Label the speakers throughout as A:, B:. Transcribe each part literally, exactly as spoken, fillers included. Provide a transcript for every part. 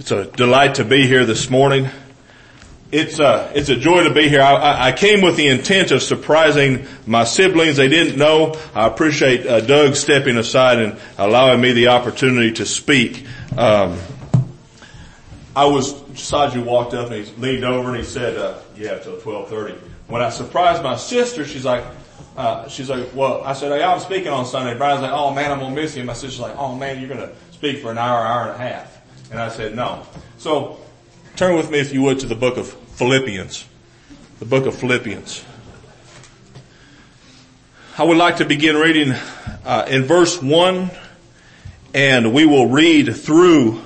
A: It's a delight to be here this morning. It's a, it's a joy to be here. I, I came with the intent of surprising my siblings. They didn't know. I appreciate uh, Doug stepping aside and allowing me the opportunity to speak. Um, I was, Saju walked up and he leaned over and he said, uh, you have till twelve thirty. When I surprised my sister, she's like, uh, she's like, well, I said, hey, I'm speaking on Sunday. Brian's like, oh man, I'm going to miss you. My sister's like, oh man, you're going to speak for an hour, hour and a half. And I said, no. So, turn with me, if you would, to the book of Philippians. The book of Philippians. I would like to begin reading uh, in verse one, and we will read through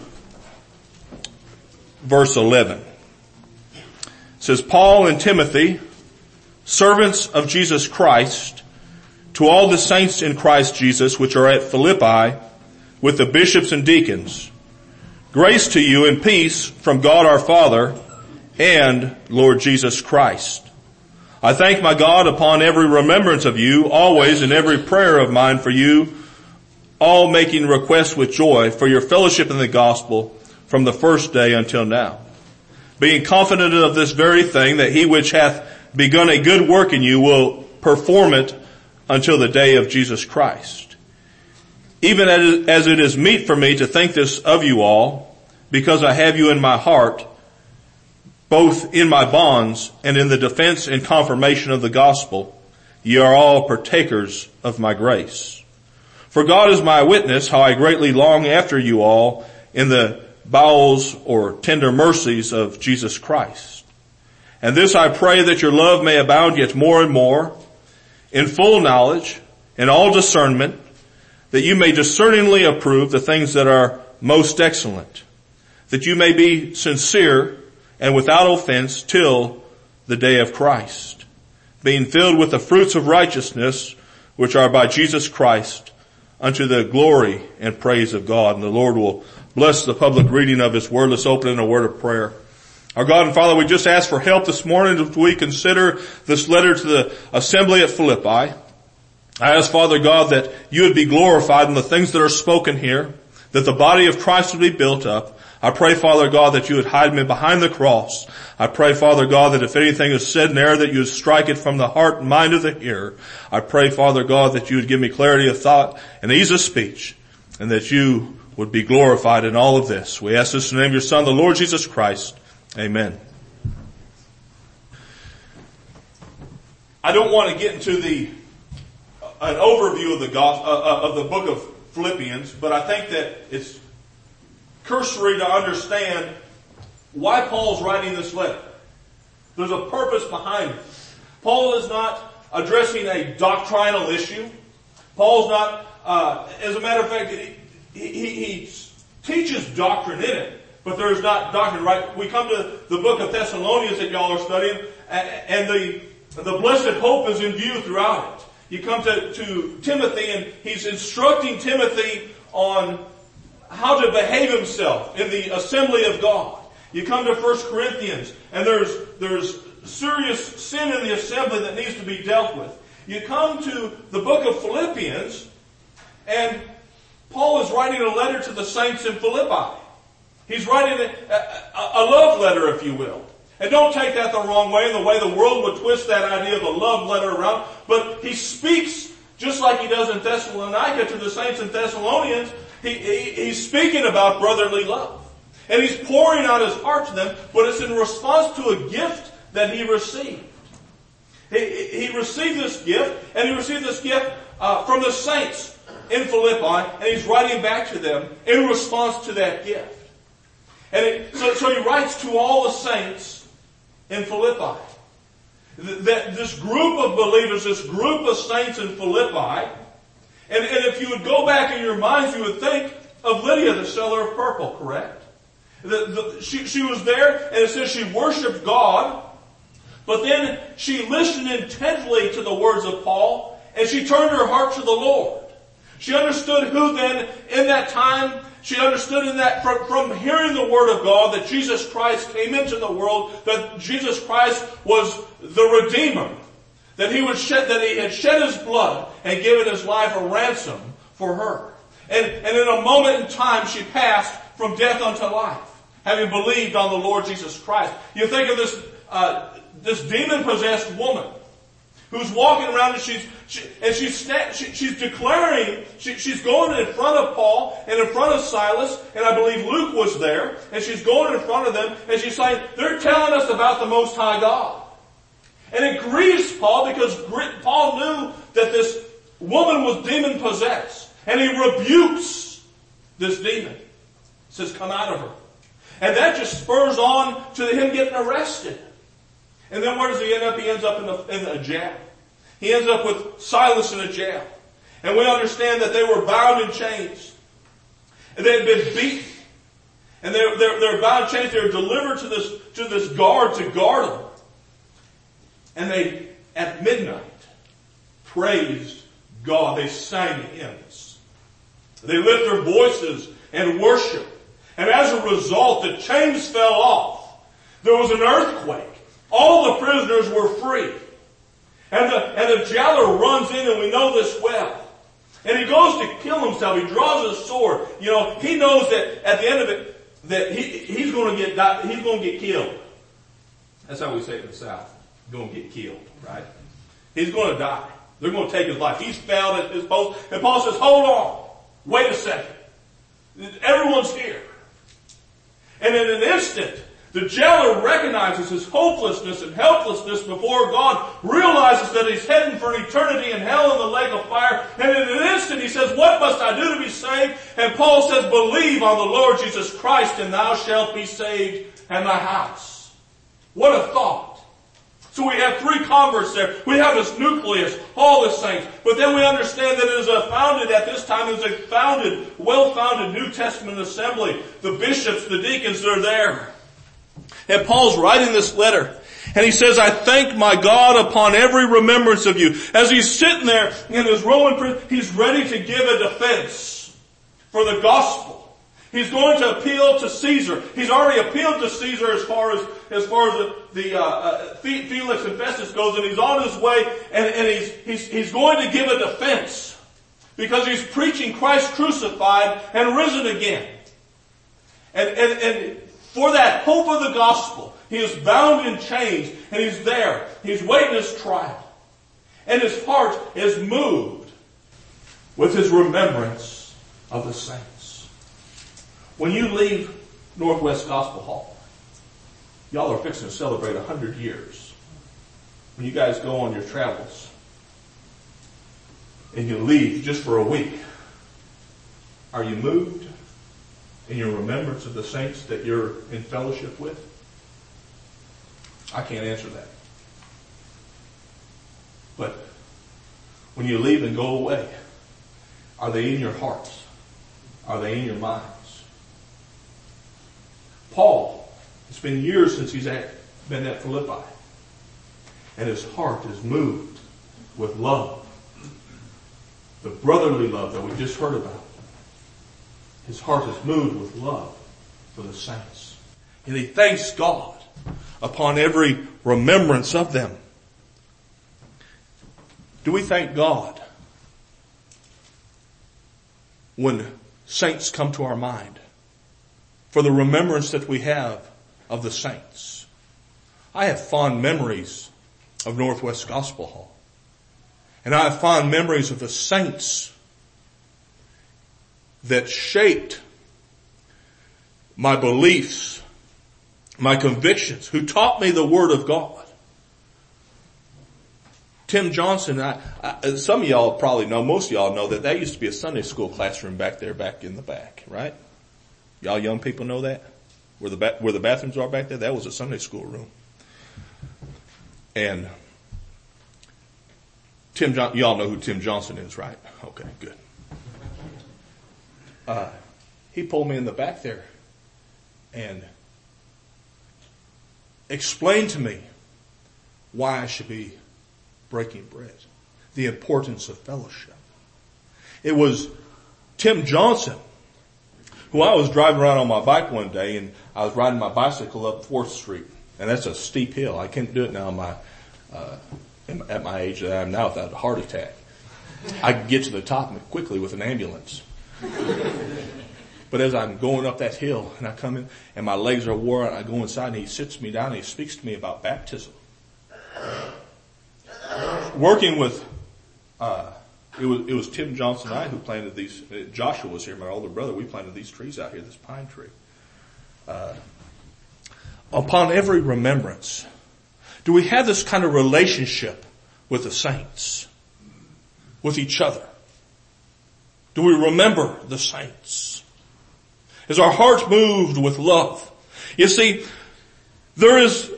A: verse eleven. It says, Paul and Timothy, servants of Jesus Christ, to all the saints in Christ Jesus which are at Philippi, with the bishops and deacons, grace to you and peace from God our Father and Lord Jesus Christ. I thank my God upon every remembrance of you, always in every prayer of mine for you, all making request with joy for your fellowship in the gospel from the first day until now. Being confident of this very thing, that he which hath begun a good work in you will perform it until the day of Jesus Christ. Even as it is meet for me to think this of you all, because I have you in my heart, both in my bonds and in the defense and confirmation of the gospel, ye are all partakers of my grace. For God is my witness, how I greatly long after you all in the bowels or tender mercies of Jesus Christ. And this I pray, that your love may abound yet more and more in full knowledge and all discernment, that you may discerningly approve the things that are most excellent, that you may be sincere and without offense till the day of Christ, being filled with the fruits of righteousness which are by Jesus Christ, unto the glory and praise of God. And the Lord will bless the public reading of his word. Let's open in a word of prayer. Our God and Father, we just ask for help this morning as we consider this letter to the assembly at Philippi. I ask, Father God, that you would be glorified in the things that are spoken here, that the body of Christ would be built up. I pray, Father God, that you would hide me behind the cross. I pray, Father God, that if anything is said in error, that you would strike it from the heart and mind of the hearer. I pray, Father God, that you would give me clarity of thought and ease of speech, and that you would be glorified in all of this. We ask this in the name of your Son, the Lord Jesus Christ. Amen. I don't want to get into the an overview of the gospel, uh, of the book of Philippians, but I think that it's cursory to understand why Paul's writing this letter. There's a purpose behind it. Paul is not addressing a doctrinal issue. Paul's not, uh, as a matter of fact, he, he, he teaches doctrine in it, but there's not doctrine, right? We come to the book of Thessalonians that y'all are studying, and the, the blessed hope is in view throughout it. You come to, to Timothy, and he's instructing Timothy on how to behave himself in the assembly of God. You come to First Corinthians, and there's, there's serious sin in the assembly that needs to be dealt with. You come to the book of Philippians, and Paul is writing a letter to the saints in Philippi. He's writing a, a, a love letter, if you will. And don't take that the wrong way, the way the world would twist that idea of a love letter around. But he speaks just like he does in Thessalonica to the saints in Thessalonians. He, he, he's speaking about brotherly love. And he's pouring out his heart to them, but it's in response to a gift that he received. He, he received this gift, and he received this gift uh, from the saints in Philippi, and he's writing back to them in response to that gift. And it, so, so he writes to all the saints in Philippi. That this group of believers, this group of saints in Philippi, and, and if you would go back in your minds, you would think of Lydia, the seller of purple, correct? The, the, she, she was there, and it says she worshiped God, but then she listened intently to the words of Paul, and she turned her heart to the Lord. She understood who then, in that time, she understood in that from, from hearing the word of God that Jesus Christ came into the world, that Jesus Christ was the Redeemer, that he would shed, that he had shed his blood and given his life a ransom for her. And, and in a moment in time, she passed from death unto life. having believed on the Lord Jesus Christ. You think of this, uh, this demon-possessed woman who's walking around and she's, she, and she's, she, she's declaring, she, she's going in front of Paul and in front of Silas, and I believe Luke was there, and she's going in front of them, and she's saying, they're telling us about the Most High God. And it grieves Paul because Paul knew that this woman was demon-possessed, and he rebukes this demon. He says, come out of her. And that just spurs on to him getting arrested. And then where does he end up? He ends up in, the, in a jail. He ends up with Silas in a jail. And we understand that they were bound in chains. And they had been beaten. And they're, they're, they're bound in chains. They were delivered to this, to this guard to guard them. And they, at midnight, praised God. They sang hymns. They lift their voices and worship. And as a result, the chains fell off. There was an earthquake. All the prisoners were free. And the, and the jailer runs in, and we know this well. And he goes to kill himself. He draws a sword. You know, he knows that at the end of it, that he, he's going to get, he's going to get killed. That's how we say it in the South. Going to get killed, right? He's going to die. They're going to take his life. He's failed at his post. And Paul says, hold on. Wait a second. Everyone's here. And in an instant, the jailer recognizes his hopelessness and helplessness before God, realizes that he's heading for an eternity in hell in the lake of fire, and in an instant he says, what must I do to be saved? And Paul says, believe on the Lord Jesus Christ, and thou shalt be saved and thy house. What a thought. So we have three converts there. We have this nucleus, all the saints. But then we understand that it is a founded, at this time, it is a founded, well-founded New Testament assembly. The bishops, the deacons, they're there. And Paul's writing this letter. And he says, I thank my God upon every remembrance of you. As he's sitting there in his Roman prison, he's ready to give a defense for the gospel. He's going to appeal to Caesar. He's already appealed to Caesar as far as, as far as the, the uh, uh, Felix and Festus goes, and he's on his way, and, and he's, he's, he's going to give a defense. Because he's preaching Christ crucified and risen again. And, and, and for that hope of the gospel, he is bound in chains, and he's there. He's waiting his trial. And his heart is moved with his remembrance of the saints. When you leave Northwest Gospel Hall, y'all are fixing to celebrate a hundred years. When you guys go on your travels, and you leave just for a week, are you moved in your remembrance of the saints that you're in fellowship with? I can't answer that. But when you leave and go away, are they in your hearts? Are they in your minds? Paul, it's been years since he's at, been at Philippi. And his heart is moved with love. The brotherly love that we just heard about. His heart is moved with love for the saints. And he thanks God upon every remembrance of them. Do we thank God when saints come to our mind? For the remembrance that we have of the saints. I have fond memories of Northwest Gospel Hall. And I have fond memories of the saints that shaped my beliefs, my convictions, who taught me the Word of God. Tim Johnson, I, I, some of y'all probably know, most of y'all know that that used to be a Sunday school classroom back there, back in the back, right? Y'all young people know that? Where the ba- where the bathrooms are back there? That was a Sunday school room. And Tim John, y'all know who Tim Johnson is, right? Okay, good. Uh, he pulled me in the back there and explained to me why I should be breaking bread. The importance of fellowship. It was Tim Johnson who I was driving around on my bike one day, and I was riding my bicycle up fourth Street. And that's a steep hill. I can't do it now in my, uh, at my age that I am now without a heart attack. I can get to the top quickly with an ambulance. But as I'm going up that hill and I come in and my legs are worn out, I go inside and he sits me down and he speaks to me about baptism. Working with, uh, it was, it was Tim Johnson and I who planted these, uh, Joshua was here, my older brother, we planted these trees out here, this pine tree. Uh, upon every remembrance, do we have this kind of relationship with the saints, with each other? Do we remember the saints? Is our hearts moved with love? You see, there is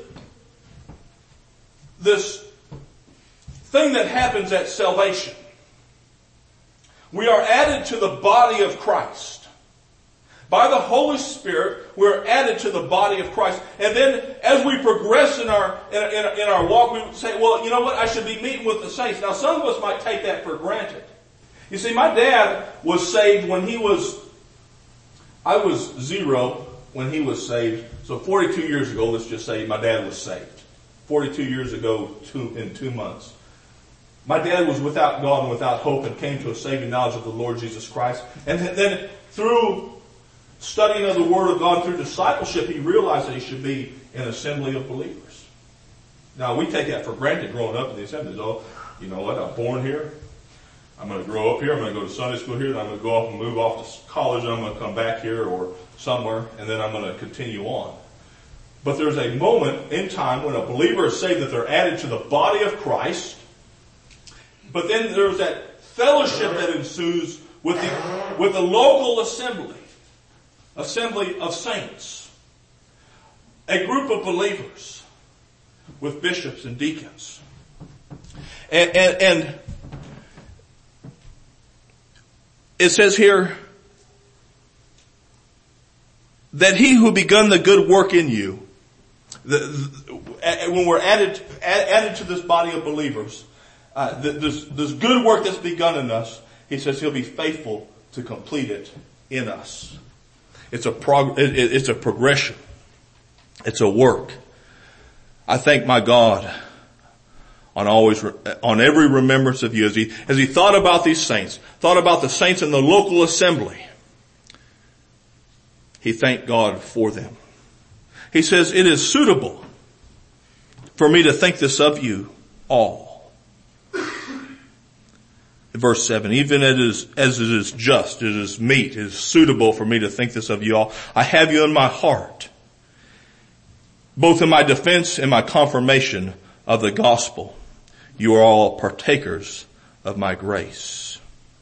A: this thing that happens at salvation. We are added to the body of Christ. By the Holy Spirit, we're added to the body of Christ. And then as we progress in our, in, in, in our walk, we say, well, you know what? I should be meeting with the saints. Now, some of us might take that for granted. You see, my dad was saved when he was, I was zero when he was saved. So forty-two years ago, let's just say my dad was saved. forty-two years ago, two, in two months. My dad was without God and without hope and came to a saving knowledge of the Lord Jesus Christ. And then through studying of the Word of God, through discipleship, he realized that he should be in an assembly of believers. Now, we take that for granted growing up in the assemblies. Oh, you know what? I'm born here. I'm going to grow up here. I'm going to go to Sunday school here. And I'm going to go off and move off to college. And I'm going to come back here or somewhere. And then I'm going to continue on. But there's a moment in time when a believer is saved that they're added to the body of Christ. But then there's that fellowship that ensues with the, with the local assembly. Assembly of saints. A group of believers with bishops and deacons. And, and, and it says here that he who begun the good work in you, the, the, when we're added, added to this body of believers, uh, this, this good work that's begun in us, he says he'll be faithful to complete it in us. It's a prog- it's a progression. It's a work. I thank my God on always, on every remembrance of you as he, as he thought about these saints, thought about the saints in the local assembly. He thanked God for them. He says, it is suitable for me to think this of you all. Verse seven, even as it, is, as it is just, it is meet, it is suitable for me to think this of you all. I have you in my heart, both in my defense and my confirmation of the gospel. You are all partakers of my grace.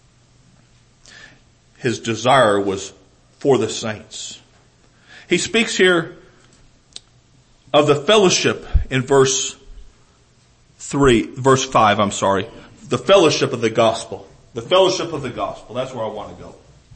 A: His desire was for the saints. He speaks here of the fellowship in verse three, verse five, I'm sorry. The fellowship of the gospel. The fellowship of the gospel. That's where I want to go.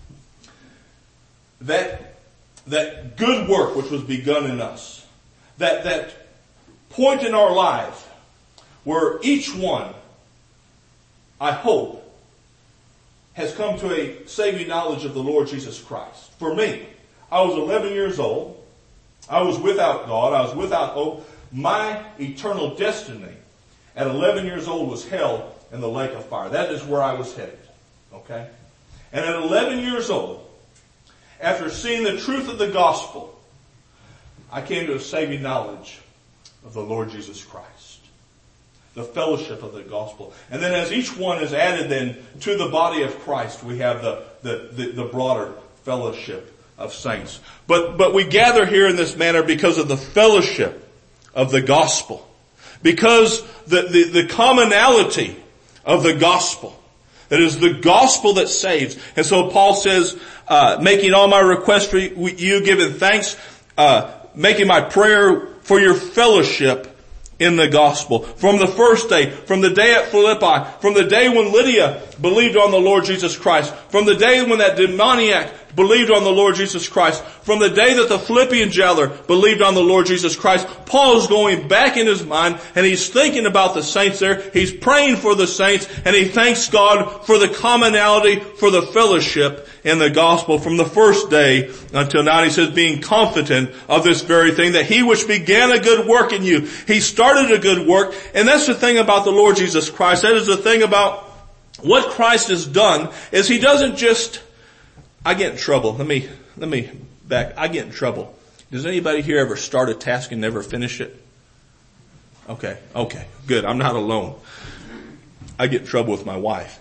A: That, that good work which was begun in us. That, that point in our lives where each one, I hope, has come to a saving knowledge of the Lord Jesus Christ. For me, I was eleven years old. I was without God. I was without hope. My eternal destiny at eleven years old was hell in the lake of fire. That is where I was headed. Okay? And at eleven years old, after seeing the truth of the gospel, I came to a saving knowledge of the Lord Jesus Christ. The fellowship of the gospel. And then as each one is added then to the body of Christ, we have the, the, the, the broader fellowship of saints. But, but we gather here in this manner because of the fellowship of the gospel. Because the, the, the commonality of the gospel. That is the gospel that saves. And so Paul says, uh, making all my requests for you, giving thanks, uh, making my prayer for your fellowship in the gospel. From the first day, from the day at Philippi, from the day when Lydia believed on the Lord Jesus Christ, from the day when that demoniac believed on the Lord Jesus Christ, from the day that the Philippian jailer believed on the Lord Jesus Christ, Paul is going back in his mind and he's thinking about the saints there. He's praying for the saints and he thanks God for the commonality, for the fellowship in the gospel from the first day until now. And he says, being confident of this very thing, that he which began a good work in you, he started a good work. And that's the thing about the Lord Jesus Christ. That is the thing about what Christ has done, is he doesn't just, I get in trouble. Let me, let me back. I get in trouble. Does anybody here ever start a task and never finish it? Okay, okay, good. I'm not alone. I get in trouble with my wife.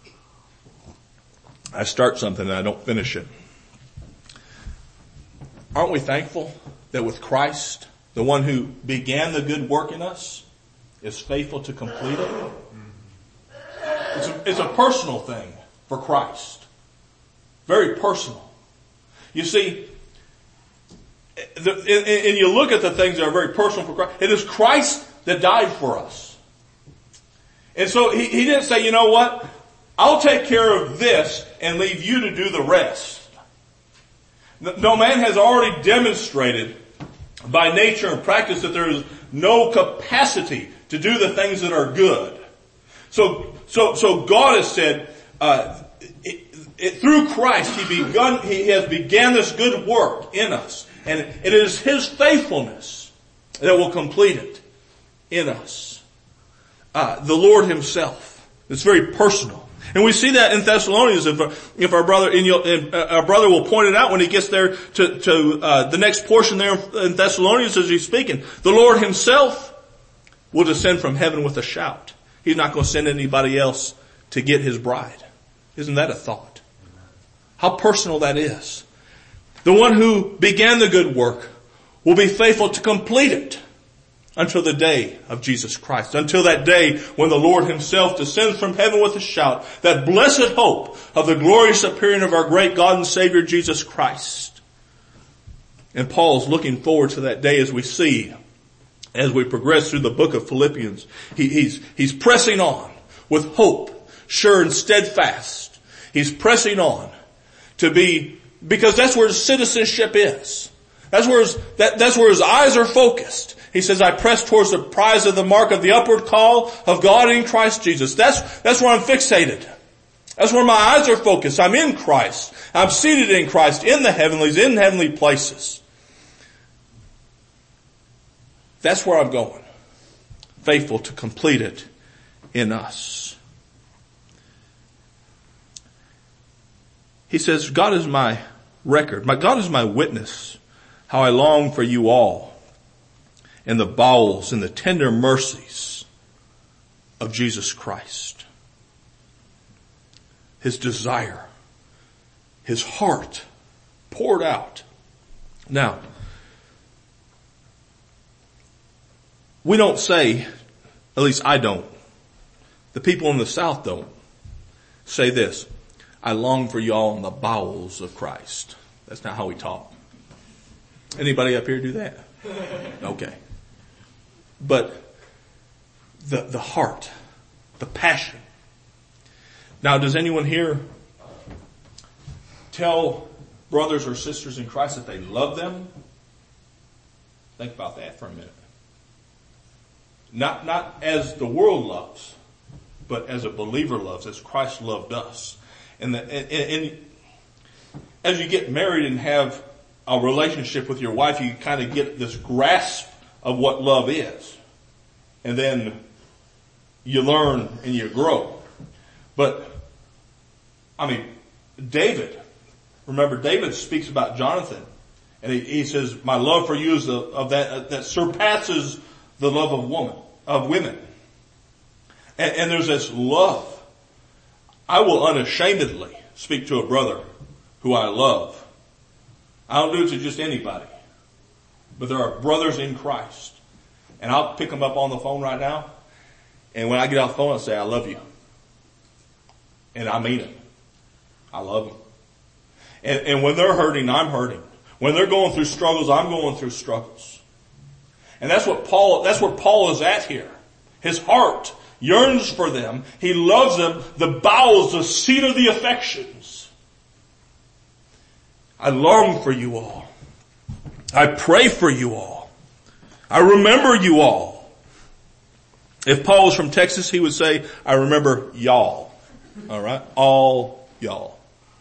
A: I start something and I don't finish it. Aren't we thankful that with Christ, the one who began the good work in us is faithful to complete it? It's a, it's a personal thing for Christ. Very personal. You see, the, and, and you look at the things that are very personal for Christ. It is Christ that died for us. And so he, he didn't say, you know what? I'll take care of this and leave you to do the rest. No, man has already demonstrated by nature and practice that there is no capacity to do the things that are good. So, so, so God has said, uh, it, it, through Christ, He begun, He has began this good work in us. And it is His faithfulness that will complete it in us. Uh, the Lord Himself. It's very personal. And we see that in Thessalonians. If, if our brother, and and our brother will point it out when he gets there to, to uh, the next portion there in Thessalonians as he's speaking. The Lord Himself will descend from heaven with a shout. He's not going to send anybody else to get His bride. Isn't that a thought? How personal that is. The one who began the good work will be faithful to complete it until the day of Jesus Christ. Until that day when the Lord Himself descends from heaven with a shout. That blessed hope of the glorious appearing of our great God and Savior Jesus Christ. And Paul's looking forward to that day as we see, as we progress through the book of Philippians. He, he's, he's pressing on with hope, sure and steadfast. He's pressing on to be, because that's where his citizenship is. That's where his, that, that's where his eyes are focused. He says, I press towards the prize of the mark of the upward call of God in Christ Jesus. That's, that's where I'm fixated. That's where my eyes are focused. I'm in Christ. I'm seated in Christ, in the heavenlies, in heavenly places. That's where I'm going. Faithful to complete it in us. He says, God is my record. My God is my witness. How I long for you all in the bowels and the tender mercies of Jesus Christ. His desire, His heart poured out. Now, we don't say, at least I don't, the people in the South don't say this, I long for you all in the bowels of Christ. That's not how we talk. Anybody up here do that? Okay. But the, the heart, the passion. Now, does anyone here tell brothers or sisters in Christ that they love them? Think about that for a minute. Not, not as the world loves, but as a believer loves, as Christ loved us. And, the, and, and as you get married and have a relationship with your wife, you kind of get this grasp of what love is. And then you learn and you grow. But, I mean, David, remember David speaks about Jonathan. And he, he says, my love for you is the, of that, that surpasses the love of woman, of women. And, and there's this love. I will unashamedly speak to a brother who I love. I don't do it to just anybody. But there are brothers in Christ. And I'll pick them up on the phone right now. And when I get off the phone, I'll say, I love you. And I mean it. I love them. And, and when they're hurting, I'm hurting. When they're going through struggles, I'm going through struggles. And that's what Paul, that's where Paul is at here. His heart yearns for them. He loves them. The bowels, the seat of the affections. I long for you all. I pray for you all. I remember you all. If Paul was from Texas, he would say, I remember y'all. All right? All y'all.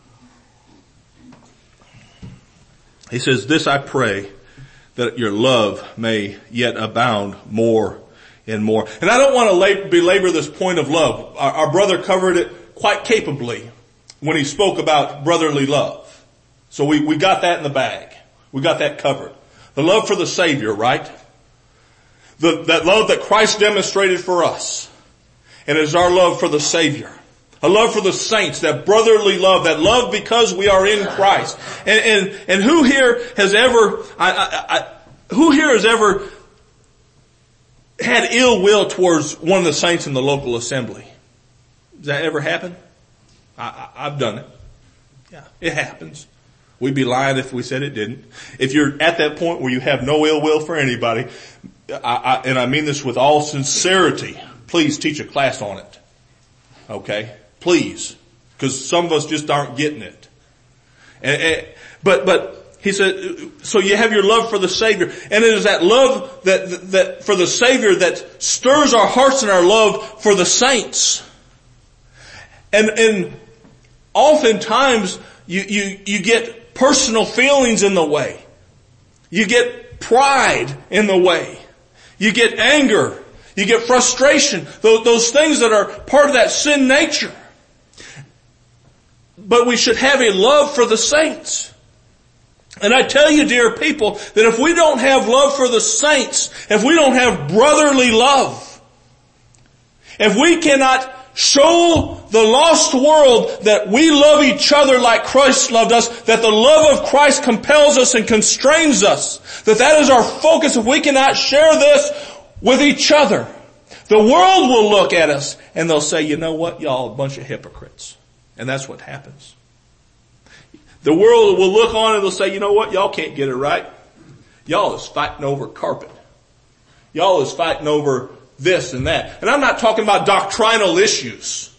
A: He says, this I pray, that your love may yet abound more and more. And I don't want to belabor this point of love. Our, our brother covered it quite capably when he spoke about brotherly love. So we, we got that in the bag. We got that covered. The love for the Savior, right? The, that love that Christ demonstrated for us. And it is our love for the Savior. A love for the saints, that brotherly love, that love because we are in Christ. And, and, and who here has ever, I, I, I, who here has ever had ill will towards one of the saints in the local assembly? Does that ever happen? I, I, I've done it. Yeah, it happens. We'd be lying if we said it didn't. If you're at that point where you have no ill will for anybody, I, I, and I mean this with all sincerity, please teach a class on it. Okay? Please. Because some of us just aren't getting it. And, and, but, but, he said, so you have your love for the Savior. And it is that love that, that, for the Savior that stirs our hearts and our love for the saints. And, and oftentimes you, you, you get personal feelings in the way. You get pride in the way. You get anger. You get frustration. Those, those things that are part of that sin nature. But we should have a love for the saints. And I tell you, dear people, that if we don't have love for the saints, if we don't have brotherly love, if we cannot show the lost world that we love each other like Christ loved us, that the love of Christ compels us and constrains us, that that is our focus, if we cannot share this with each other, the world will look at us and they'll say, you know what, y'all a bunch of hypocrites. And that's what happens. The world will look on and they'll say, you know what, y'all can't get it right. Y'all is fighting over carpet. Y'all is fighting over this and that. And I'm not talking about doctrinal issues.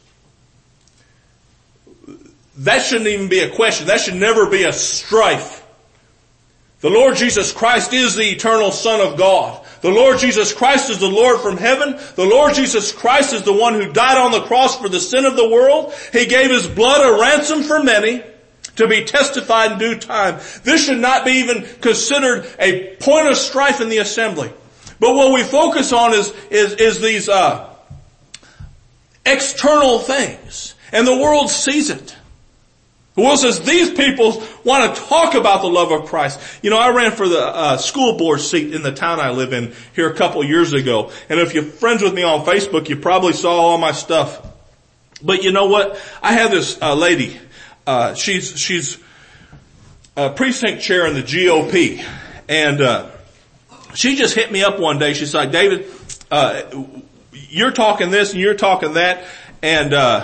A: That shouldn't even be a question. That should never be a strife. The Lord Jesus Christ is the eternal Son of God. The Lord Jesus Christ is the Lord from heaven. The Lord Jesus Christ is the one who died on the cross for the sin of the world. He gave His blood a ransom for many to be testified in due time. This should not be even considered a point of strife in the assembly. But what we focus on is, is, is these, uh, external things. And the world sees it. The world says these people want to talk about the love of Christ. You know, I ran for the uh, school board seat in the town I live in here a couple years ago. And if you're friends with me on Facebook, you probably saw all my stuff. But you know what? I have this uh, lady. Uh, she's she's a precinct chair in the G O P, and uh, she just hit me up one day. She's like, David, uh, you're talking this and you're talking that, and uh,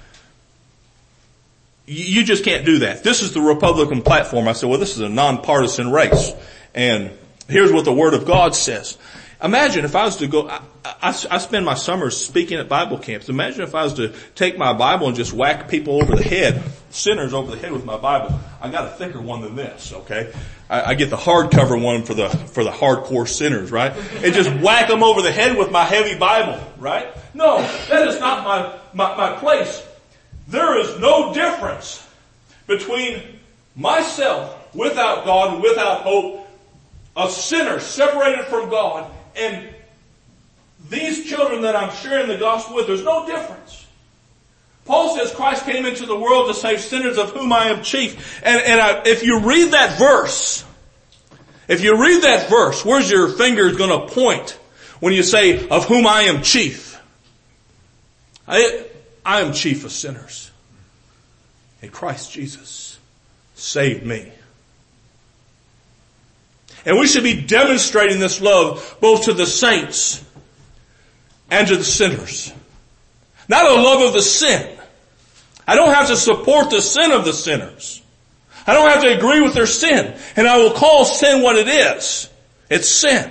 A: you just can't do that. This is the Republican platform. I said, well, this is a nonpartisan race. And here's what the Word of God says. Imagine if I was to go, I, I, I spend my summers speaking at Bible camps. Imagine if I was to take my Bible and just whack people over the head, sinners over the head with my Bible. I got a thicker one than this, okay? I, I get the hardcover one for the, for the hardcore sinners, right? And just whack them over the head with my heavy Bible, right? No, that is not my, my, my place. There is no difference between myself without God and without hope, a sinner separated from God, and these children that I'm sharing the gospel with. There's no difference. Paul says Christ came into the world to save sinners, of whom I am chief. And, and I, if you read that verse, if you read that verse, where's your finger going to point when you say, of whom I am chief? I, I am chief of sinners. And Christ Jesus saved me. And we should be demonstrating this love both to the saints and to the sinners. Not a love of the sin. I don't have to support the sin of the sinners. I don't have to agree with their sin. And I will call sin what it is. It's sin.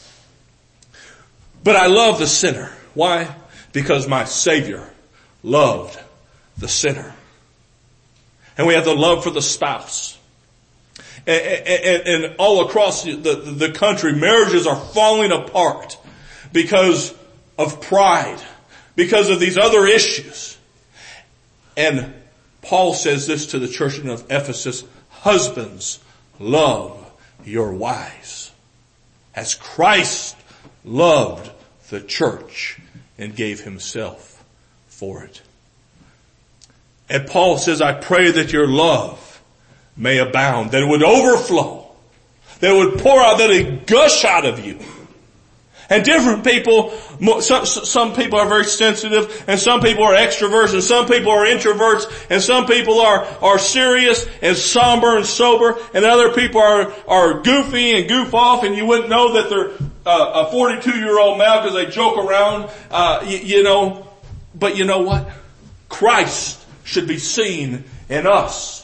A: But I love the sinner. Why? Because my Savior loved the sinner. And we have the love for the spouse. And, and, and all across the, the, the country, marriages are falling apart because of pride, because of these other issues. And Paul says this to the church of Ephesus, husbands, love your wives as Christ loved the church and gave himself for it. And Paul says, I pray that your love may abound, that it would overflow, that it would pour out, that it would gush out of you. And different people, some, some people are very sensitive, and some people are extroverts, and some people are introverts, and some people are, are serious and somber and sober, and other people are, are goofy and goof off, and you wouldn't know that they're uh, a forty-two year old male because they joke around, uh, you, you know. But you know what? Christ should be seen in us.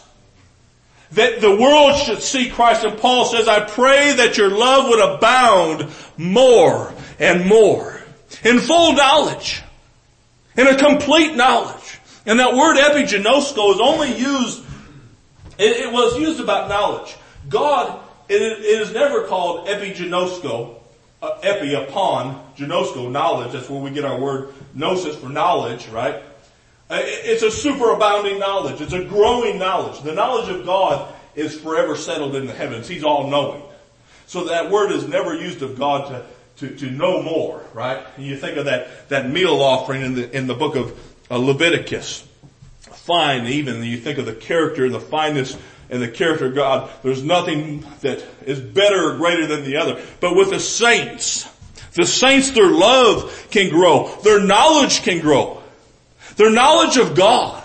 A: That the world should see Christ. And Paul says, I pray that your love would abound more and more. In full knowledge. In a complete knowledge. And that word epigenosko is only used, it, it was used about knowledge. God, it, it is never called epigenosko, uh, epi, upon, genosko, knowledge. That's where we get our word gnosis for knowledge, right? It's a superabounding knowledge. It's a growing knowledge. The knowledge of God is forever settled in the heavens. He's all-knowing. So that word is never used of God to, to, to know more, right? And you think of that, that meal offering in the, in the book of uh, Leviticus. Fine, even you think of the character and the fineness and the character of God. There's nothing that is better or greater than the other. But with the saints, the saints, their love can grow. Their knowledge can grow. Their knowledge of God.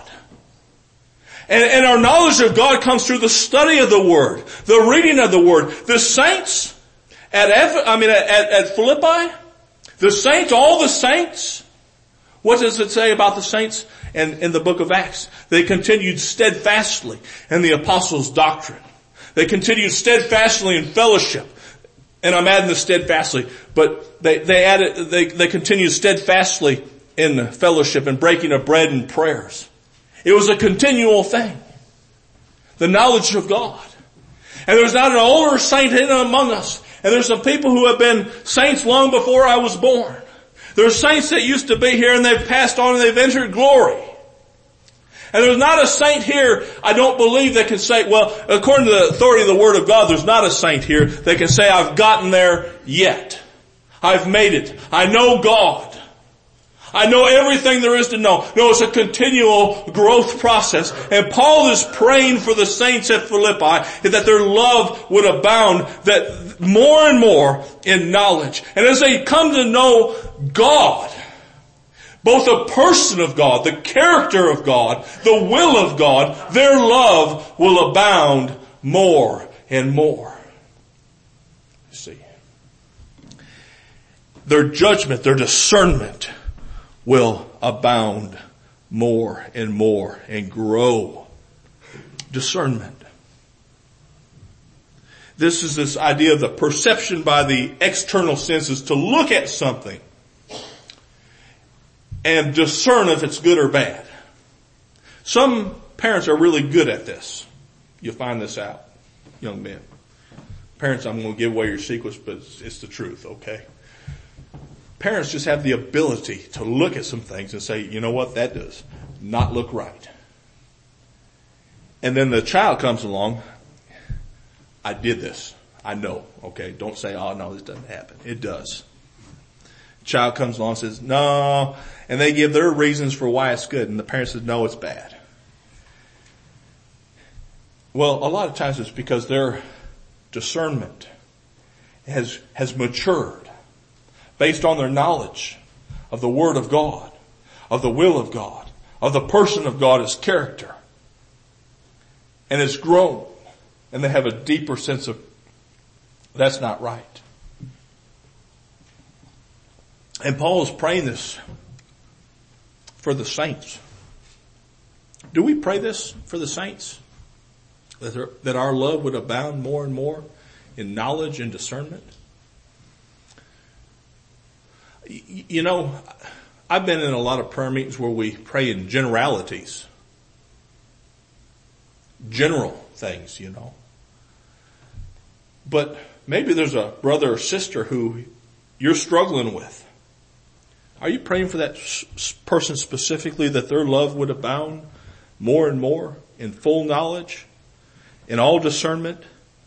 A: And, and our knowledge of God comes through the study of the Word, the reading of the Word. The saints at, Eph- I mean, at, at Philippi, the saints, all the saints, what does it say about the saints in, in the book of Acts? They continued steadfastly in the apostles' doctrine. They continued steadfastly in fellowship. And I'm adding the steadfastly, but they, they added, they, they continued steadfastly in fellowship and breaking of bread and prayers. It was a continual thing. The knowledge of God. And there's not an older saint hidden among us. And there's some people who have been saints long before I was born. There's saints that used to be here and they've passed on and they've entered glory. And there's not a saint here, I don't believe, that can say, well, according to the authority of the Word of God, there's not a saint here that can say, I've gotten there yet. I've made it. I know God. I know everything there is to know. No, it's a continual growth process. And Paul is praying for the saints at Philippi that their love would abound, that more and more in knowledge. And as they come to know God, both the person of God, the character of God, the will of God, their love will abound more and more. You see, their judgment, their discernment will abound more and more and grow. Discernment. This is this idea of the perception by the external senses to look at something and discern if it's good or bad. Some parents are really good at this. You'll find this out, young men. Parents, I'm going to give away your secrets, but it's, it's the truth, okay? Parents just have the ability to look at some things and say, you know what, that does not look right. And then the child comes along, I did this. I know, okay? Don't say, oh no, this doesn't happen. It does. Child comes along and says, no, and they give their reasons for why it's good, and the parent says, no, it's bad. Well, a lot of times it's because their discernment has, has matured based on their knowledge of the Word of God, of the will of God, of the person of God, His character. And it's grown, and they have a deeper sense of, that's not right. And Paul is praying this for the saints. Do we pray this for the saints? That, there, that our love would abound more and more in knowledge and discernment? You know, I've been in a lot of prayer meetings where we pray in generalities. General things, you know. But maybe there's a brother or sister who you're struggling with. Are you praying for that person specifically, that their love would abound more and more in full knowledge, in all discernment?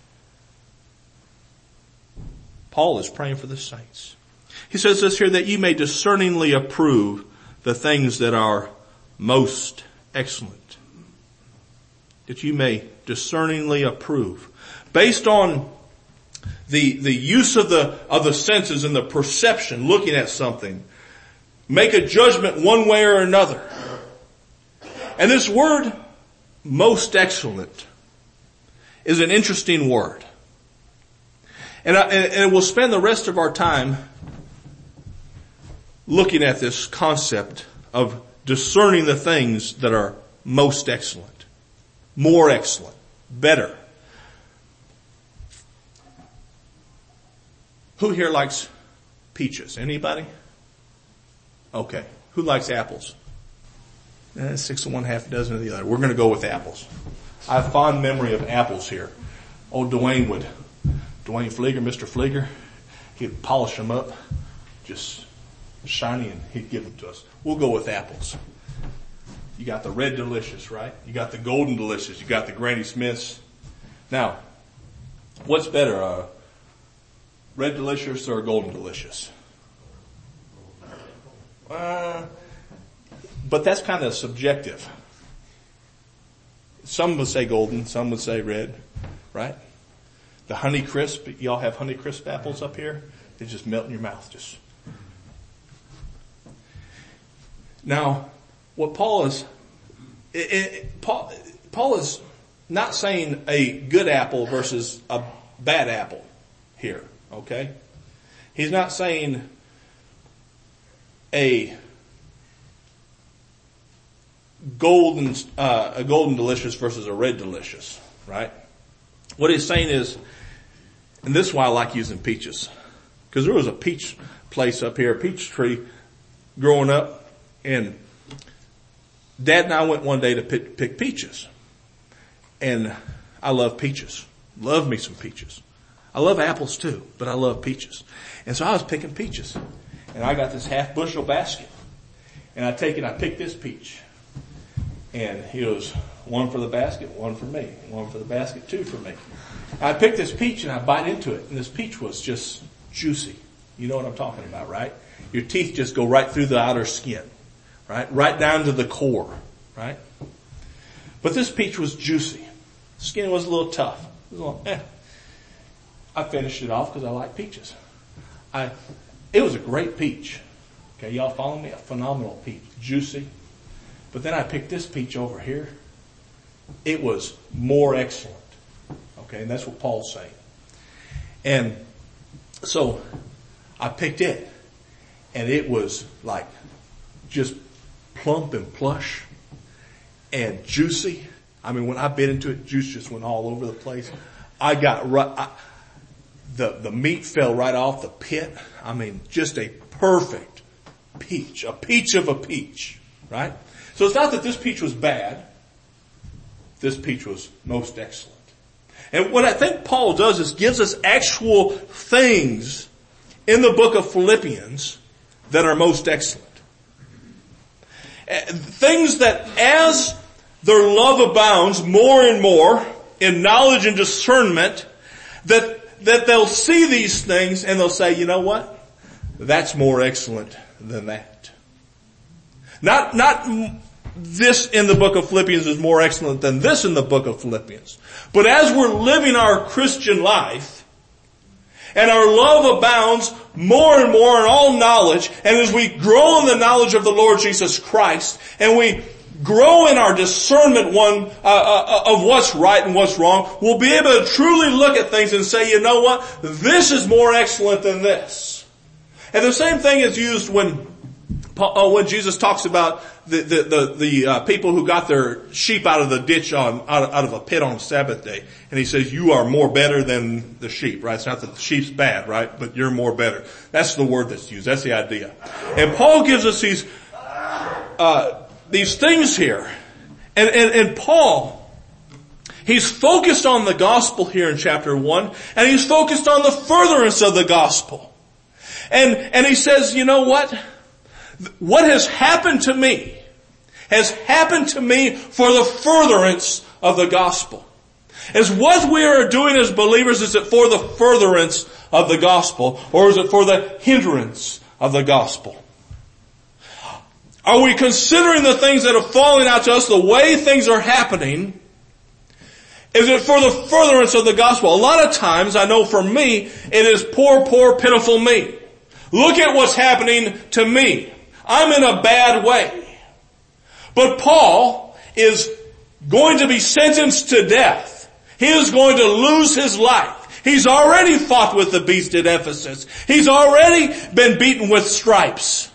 A: Paul is praying for the saints. He says this here, that you may discerningly approve the things that are most excellent. that you may discerningly approve. Based on the, the use of the, of the senses and the perception, looking at something, make a judgment one way or another. And this word, most excellent, is an interesting word. And, I, and we'll spend the rest of our time looking at this concept of discerning the things that are most excellent, more excellent, better. Who here likes peaches? Anybody? Okay. Who likes apples? Eh, six of one, half a dozen of the other. We're going to go with apples. I have fond memory of apples here. Old Dwayne would, Dwayne Flieger, Mister Flieger, he'd polish them up, just shiny, and he'd give them to us. We'll go with apples. You got the Red Delicious, right? You got the Golden Delicious. You got the Granny Smiths. Now, what's better, uh, Red Delicious or Golden Delicious? Uh, but that's kind of subjective. Some would say golden, some would say red, right? The Honey Crisp, y'all have Honey Crisp apples up here? They just melt in your mouth. Just. Now, what Paul is, it, it, Paul, Paul is not saying a good apple versus a bad apple here, okay? He's not saying a golden, uh, a golden delicious versus a red delicious, right? What he's saying is, and this is why I like using peaches, because there was a peach place up here, a peach tree growing up, and Dad and I went one day to pick, pick peaches. And I love peaches. Love me some peaches. I love apples too, but I love peaches. And so I was picking peaches. And I got this half bushel basket. And I take it, I pick this peach. And it was one for the basket, one for me. One for the basket, two for me. I picked this peach and I bite into it. And this peach was just juicy. You know what I'm talking about, right? Your teeth just go right through the outer skin. Right? Right down to the core. Right? But this peach was juicy. Skin was a little tough. It was a little, eh. I finished it off because I like peaches. I, it was a great peach. Okay, y'all follow me? A phenomenal peach. Juicy. But then I picked this peach over here. It was more excellent. Okay, and that's what Paul's saying. And so I picked it. And it was like just plump and plush and juicy. I mean, when I bit into it, juice just went all over the place. I got right, I, the, the meat fell right off the pit. I mean, just a perfect peach, a peach of a peach, right? So it's not that this peach was bad. This peach was most excellent. And what I think Paul does is gives us actual things in the book of Philippians that are most excellent. Things that as their love abounds more and more in knowledge and discernment, that, that they'll see these things and they'll say, you know what? That's more excellent than that. Not, not this in the book of Philippians is more excellent than this in the book of Philippians. But as we're living our Christian life, and our love abounds more and more in all knowledge, and as we grow in the knowledge of the Lord Jesus Christ, and we grow in our discernment one uh, uh, of what's right and what's wrong, we'll be able to truly look at things and say, you know what? This is more excellent than this. And the same thing is used when uh, when Jesus talks about the the the, the uh, people who got their sheep out of the ditch on out of, out of a pit on Sabbath day, and he says, "You are more better than the sheep." Right? It's not that the sheep's bad, right? But you're more better. That's the word that's used. That's the idea. And Paul gives us these uh these things here, and and and Paul, he's focused on the gospel here in chapter one, and he's focused on the furtherance of the gospel, and and he says, you know what? What has happened to me has happened to me for the furtherance of the gospel. Is what we are doing as believers, is it for the furtherance of the gospel, or is it for the hindrance of the gospel? Are we considering the things that are falling out to us, the way things are happening, Is it for the furtherance of the gospel? A lot of times, I know for me, it is poor, poor, pitiful me. Look at what's happening to me. I'm in a bad way. But Paul is going to be sentenced to death. He is going to lose his life. He's already fought with the beast at Ephesus. He's already been beaten with stripes.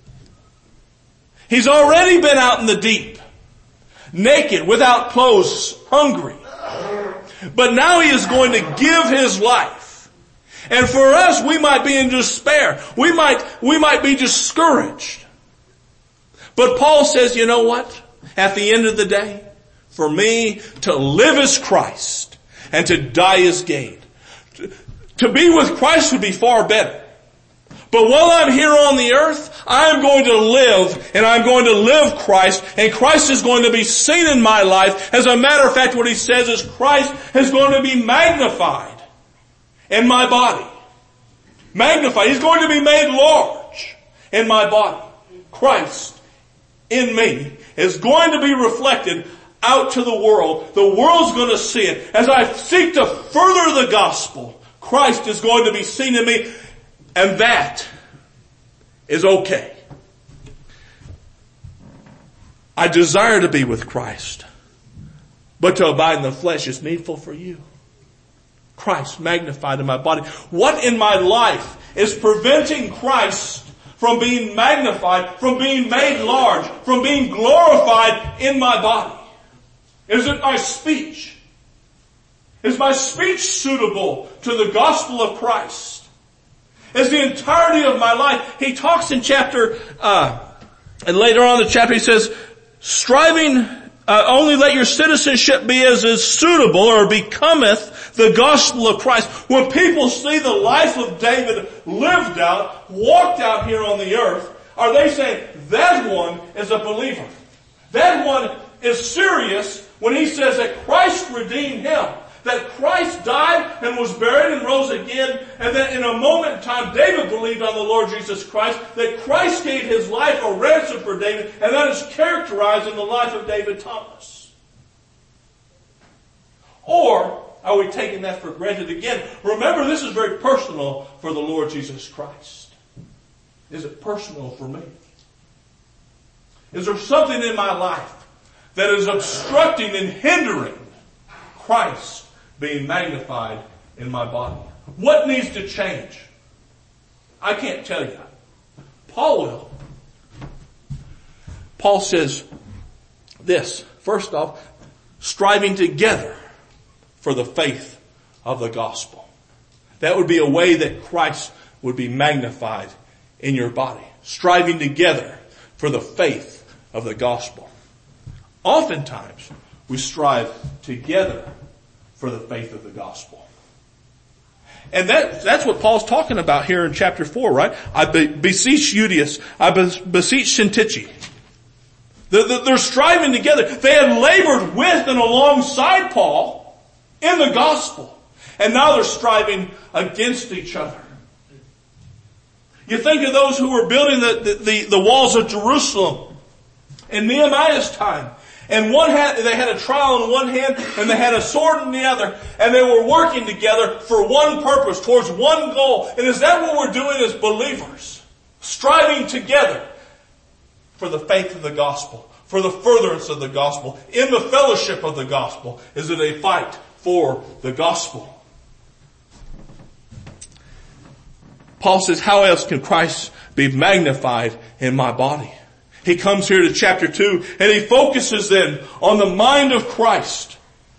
A: He's already been out in the deep, naked, without clothes, hungry. But now he is going to give his life. And for us, we might be in despair. We might, we might be discouraged. But Paul says, you know what? At the end of the day, for me to live is Christ and to die is gain. To be with Christ would be far better. But while I'm here on the earth, I'm going to live, and I'm going to live Christ, and Christ is going to be seen in my life. As a matter of fact, what he says is Christ is going to be magnified in my body. Magnified. He's going to be made large in my body. Christ in me is going to be reflected out to the world. The world's going to see it. As I seek to further the gospel, Christ is going to be seen in me. And that is okay. I desire to be with Christ, but to abide in the flesh is needful for you. Christ magnified in my body. What in my life is preventing Christ from being magnified, from being made large, from being glorified in my body? Is it my speech? Is my speech suitable to the gospel of Christ? Is the entirety of my life? He talks in chapter, uh, and later on in the chapter he says, striving, uh, only let your citizenship be as is suitable or becometh the gospel of Christ. When people see the life of David lived out, walked out here on the earth, are they saying, that one is a believer? That one is serious when he says that Christ redeemed him. That Christ died and was buried and rose again, and that in a moment in time David believed on the Lord Jesus Christ, that Christ gave his life a ransom for David, and that is characterized in the life of David Thomas. Or are we taking that for granted again? Remember, this is very personal for the Lord Jesus Christ. Is it personal for me? Is there something in my life that is obstructing and hindering Christ being magnified in my body? What needs to change? I can't tell you. Paul will. Paul says this. First off, striving together for the faith of the gospel. That would be a way that Christ would be magnified in your body. Striving together for the faith of the gospel. Oftentimes, we strive together for the faith of the gospel. And that, that's what Paul's talking about here in chapter four, right? I be, beseech Euodias. I be, beseech Syntyche. The, the, they're striving together. They had labored with and alongside Paul in the gospel. And now they're striving against each other. You think of those who were building the, the, the, the walls of Jerusalem in Nehemiah's time. And one had, they had a trowel in one hand and they had a sword in the other, and they were working together for one purpose, towards one goal. And is that what we're doing as believers? Striving together for the faith of the gospel, for the furtherance of the gospel, in the fellowship of the gospel. Is it a fight for the gospel? Paul says, how else can Christ be magnified in my body? He comes here to chapter two and he focuses then on the mind of Christ.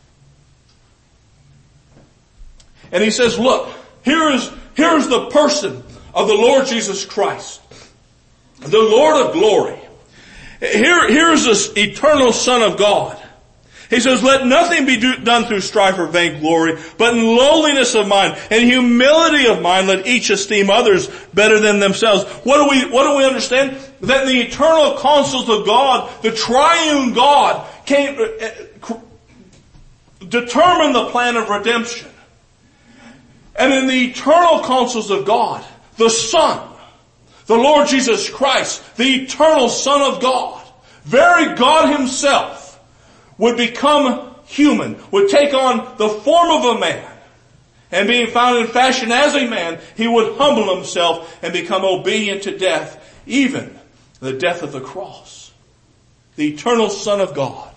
A: And he says, look, here is, here is the person of the Lord Jesus Christ, the Lord of glory. Here, here is this eternal Son of God. He says, let nothing be do, done through strife or vainglory, but in lowliness of mind and humility of mind, let each esteem others better than themselves. What do we, what do we understand? That in the eternal counsels of God, the triune God came, uh, determined the plan of redemption. And in the eternal counsels of God, the Son, the Lord Jesus Christ, the eternal Son of God, very God himself, would become human, would take on the form of a man. And being found in fashion as a man, he would humble himself and become obedient to death, even the death of the cross. The eternal Son of God.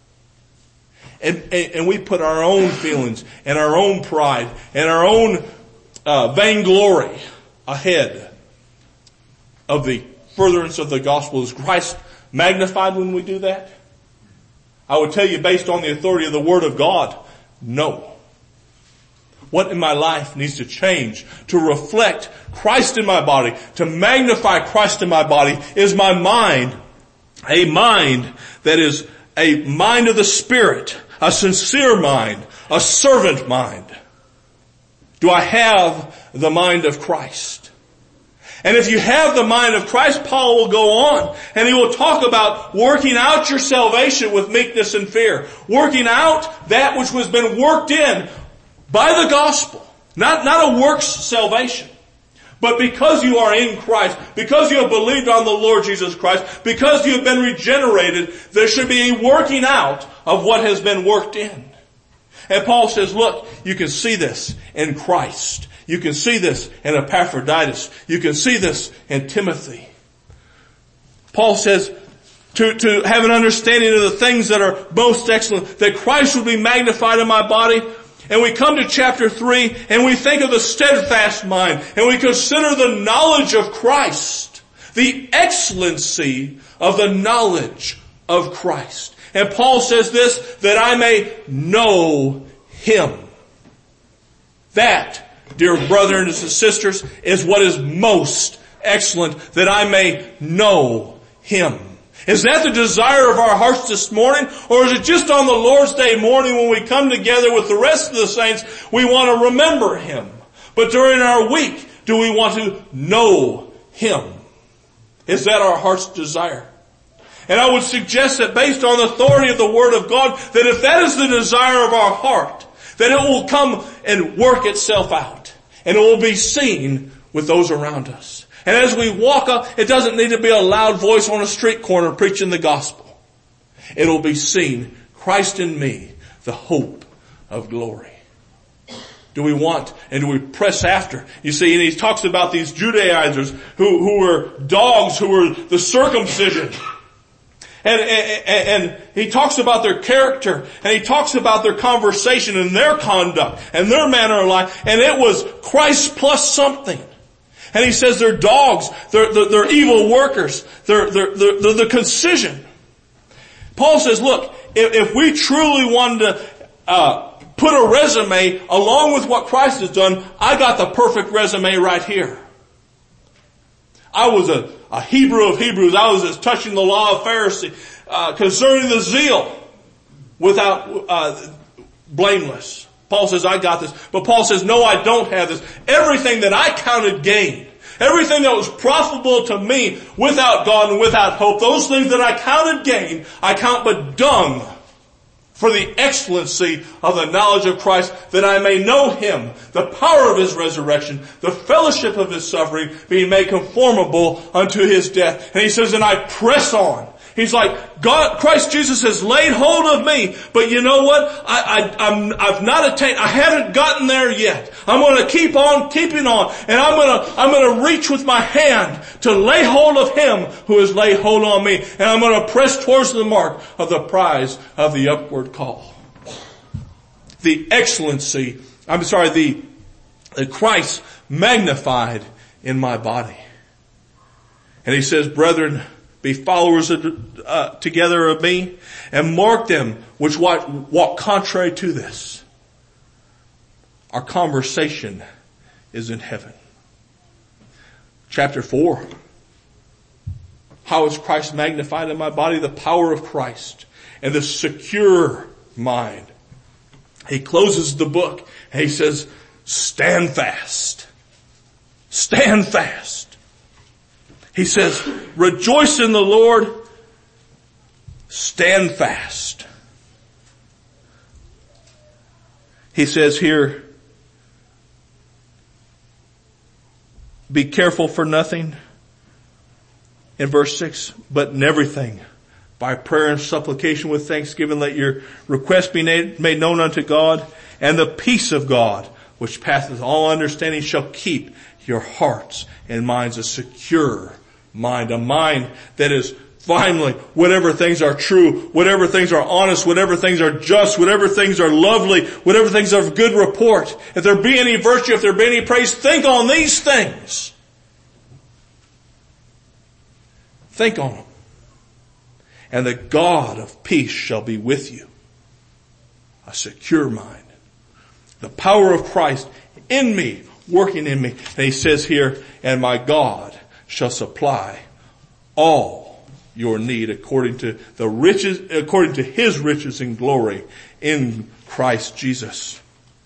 A: And, and, and we put our own feelings and our own pride and our own uh, vainglory ahead of the furtherance of the gospel. Is Christ magnified when we do that? I would tell you, based on the authority of the Word of God, no. What in my life needs to change to reflect Christ in my body, to magnify Christ in my body, is my mind, a mind that is a mind of the Spirit, a sincere mind, a servant mind. Do I have the mind of Christ? And if you have the mind of Christ, Paul will go on and he will talk about working out your salvation with meekness and fear. Working out that which has been worked in by the gospel. Not, not a works salvation. But because you are in Christ, because you have believed on the Lord Jesus Christ, because you have been regenerated, there should be a working out of what has been worked in. And Paul says, look, you can see this in Christ. You can see this in Epaphroditus. You can see this in Timothy. Paul says, to, to have an understanding of the things that are most excellent, that Christ will be magnified in my body. And we come to chapter three and we think of the steadfast mind and we consider the knowledge of Christ, the excellency of the knowledge of Christ. And Paul says this, that I may know Him. That, dear brothers and sisters, is what is most excellent, that I may know Him. Is that the desire of our hearts this morning? Or is it just on the Lord's Day morning when we come together with the rest of the saints, we want to remember Him? But during our week, do we want to know Him? Is that our heart's desire? And I would suggest that based on the authority of the Word of God, that if that is the desire of our heart, that it will come and work itself out. And it will be seen with those around us. And as we walk up, it doesn't need to be a loud voice on a street corner preaching the gospel. It'll be seen, Christ in me, the hope of glory. Do we want and do we press after? You see, and he talks about these Judaizers who, who were dogs, who were the circumcision. And, and, and he talks about their character, and he talks about their conversation and their conduct and their manner of life. And it was Christ plus something. And he says they're dogs, they're, they're, they're evil workers, they're, they're, they're, they're the concision. Paul says, look, if, if we truly wanted to uh, put a resume along with what Christ has done, I got the perfect resume right here. I was a, a Hebrew of Hebrews. I was as touching the law of Pharisee, uh, concerning the zeal without uh, blameless. Paul says, I got this. But Paul says, no, I don't have this. Everything that I counted gain, everything that was profitable to me without God and without hope, those things that I counted gain, I count but dung for the excellency of the knowledge of Christ, that I may know Him, the power of His resurrection, the fellowship of His suffering, being made conformable unto His death. And he says, and I press on. He's like, God, Christ Jesus has laid hold of me, but you know what? I, I, I'm, I've not attained, I haven't gotten there yet. I'm going to keep on keeping on, and I'm going to, I'm going to reach with my hand to lay hold of Him who has laid hold on me, and I'm going to press towards the mark of the prize of the upward call. The excellency, I'm sorry, the, the Christ magnified in my body. And he says, brethren, be followers of, uh, together of me, and mark them which walk, walk contrary to this. Our conversation is in heaven. Chapter four. How is Christ magnified in my body? The power of Christ and the secure mind. He closes the book and he says, stand fast. Stand fast. He says, rejoice in the Lord, stand fast. He says here, be careful for nothing. In verse six, but in everything, By prayer and supplication with thanksgiving, let your requests be made known unto God, and the peace of God, which passeth all understanding, shall keep your hearts and minds a secure mind, a mind that is finally, whatever things are true, whatever things are honest, whatever things are just, whatever things are lovely, whatever things are of good report, if there be any virtue, if there be any praise, think on these things. Think on them. And the God of peace shall be with you. A secure mind. The power of Christ in me, working in me. And he says here, and my God shall supply all your need according to the riches, according to his riches and glory in Christ Jesus.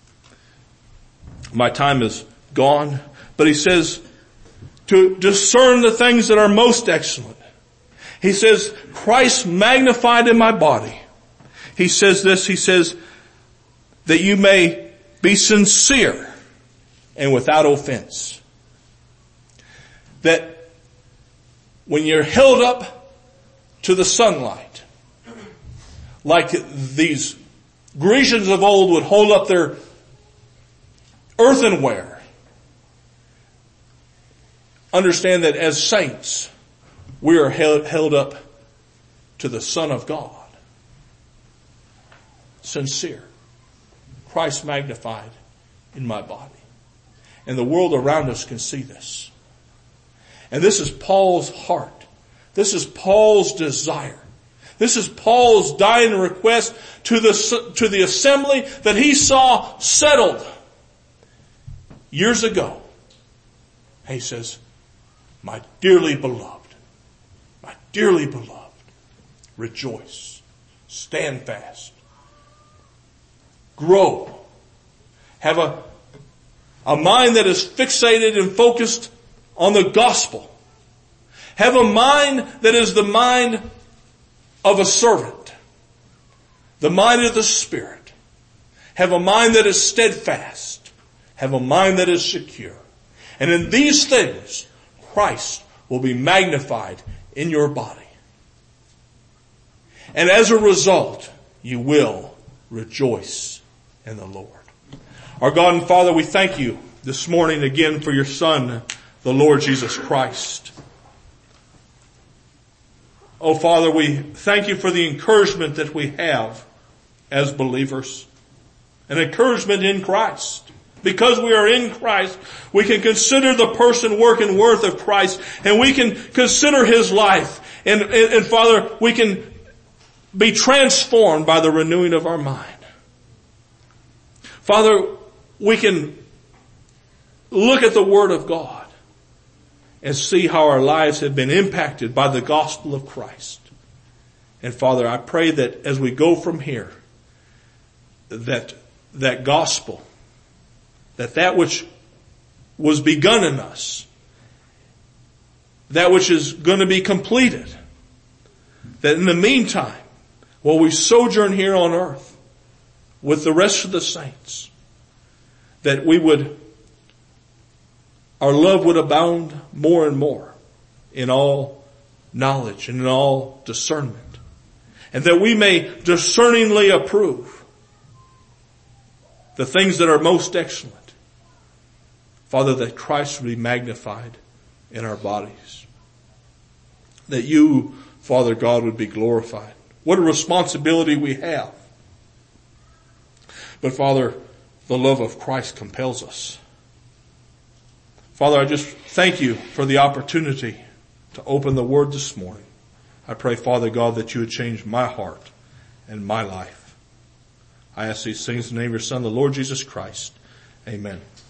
A: My time is gone, but he says to discern the things that are most excellent. He says, Christ magnified in my body. He says this, he says, that you may be sincere and without offense. That when you're held up to the sunlight, like these Grecians of old would hold up their earthenware, understand that as saints, we are held, held up to the Son of God. Sincere. Christ magnified in my body. And the world around us can see this. And this is Paul's heart. This is Paul's desire. This is Paul's dying request to the, to the assembly that he saw settled years ago. He says, my dearly beloved, my dearly beloved, rejoice, stand fast, grow, have a, a mind that is fixated and focused on the gospel. Have a mind that is the mind of a servant, the mind of the Spirit. Have a mind that is steadfast. Have a mind that is secure. And in these things, Christ will be magnified in your body. And as a result, you will rejoice in the Lord. Our God and Father, we thank you this morning again for your Son, the Lord Jesus Christ. Oh Father, we thank you for the encouragement that we have as believers. An encouragement in Christ. Because we are in Christ, we can consider the person, work, and worth of Christ, and we can consider his life. And, and, and Father, we can be transformed by the renewing of our mind. Father, we can look at the Word of God and see how our lives have been impacted by the gospel of Christ. And Father, I pray that as we go from here, that that gospel, that that which was begun in us, that which is going to be completed, that in the meantime, while we sojourn here on earth with the rest of the saints, that we would, our love would abound more and more in all knowledge and in all discernment, and that we may discerningly approve the things that are most excellent. Father, that Christ would be magnified in our bodies. That you, Father God, would be glorified. What a responsibility we have. But Father, the love of Christ compels us. Father, I just thank you for the opportunity to open the Word this morning. I pray, Father God, that you would change my heart and my life. I ask these things in the name of your Son, the Lord Jesus Christ. Amen.